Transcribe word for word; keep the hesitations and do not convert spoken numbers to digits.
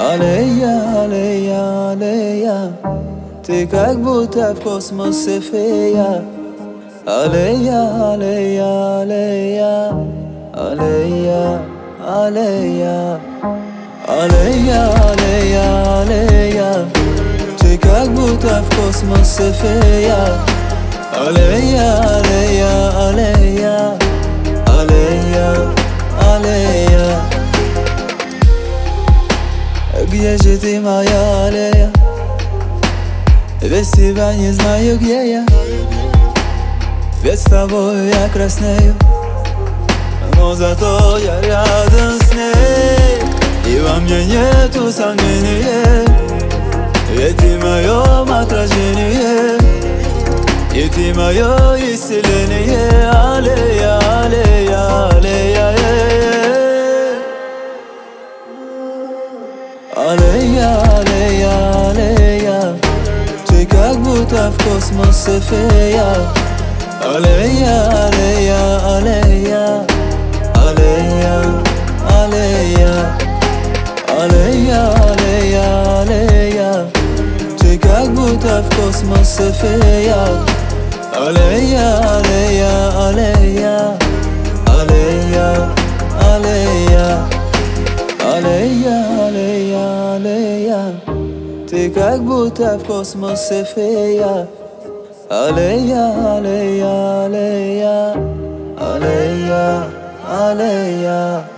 Аллея, аллея, аллея, ты как будто в космосе фея. Аллея, аллея, аллея, аллея, аллея. Аллея, аллея, аллея, ты как будто в космосе фея. Аллея, аллея, аллея, аллея, аллея. Где же ты, моя аллея? Без тебя не знаю, где я. Ведь с тобой я краснею, но зато я рядом с ней. И во мне нету сомнения, ведь ты в моем отражении, и ты мое исцеление. Аллея, аллея, аллея, аллея, аллея, аллея, ты как будто в космосе фея. Аллея, аллея, аллея, аллея, аллея. Аллея, аллея, аллея, ты как будто в космосе фея. Аллея, аллея, аллея, аллея, аллея. Аллея, аллея, аллея, ты как будто в космосе фея. Аллея, аллея, аллея, аллея, аллея.